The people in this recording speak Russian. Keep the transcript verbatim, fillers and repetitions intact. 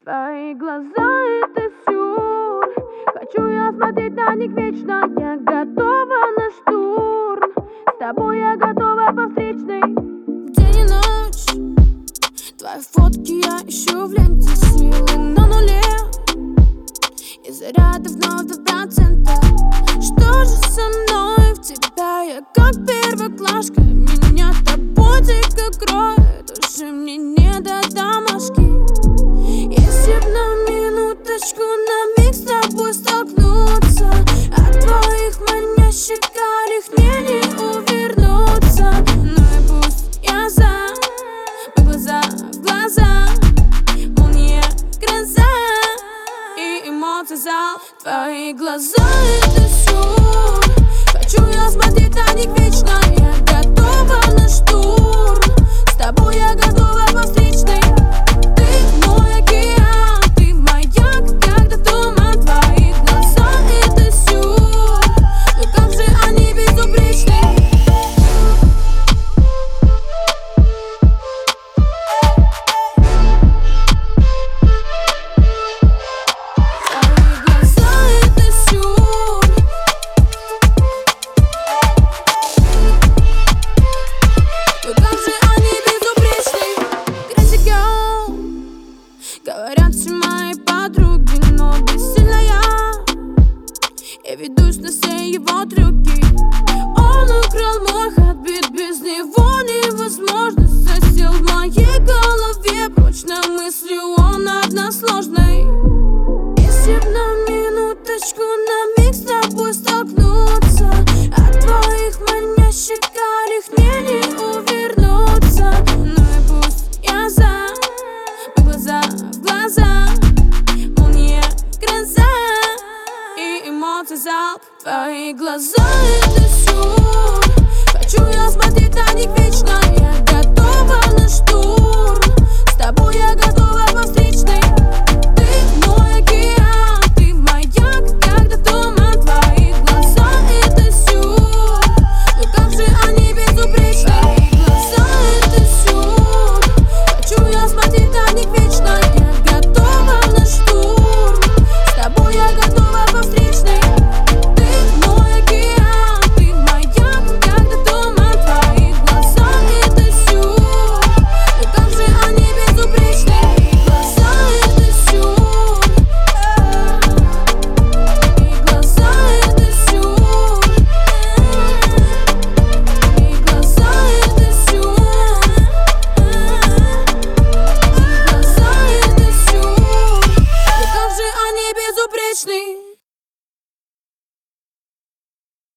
Твои глаза — это сюр. Хочу я смотреть на них вечно. Я готова на штурм. С тобой я готова по встречной. День и ночь, твои фотки я ищу в ленте. Силы на нуле и заряды вновь до процента. Что же со мной? В тебя я как первоклашка. Меня тобой дико кроет. Уже мне не до домашки. Если б на минуточку, на миг с тобой столкнуться, от твоих манящих карих мне не увернуться. Ну и пусть я за, мы глаза в глаза, молния, гроза и эмоции зал. Твои глаза — это сюр. Хочу я смотреть на них вечно. Я готова на штурм.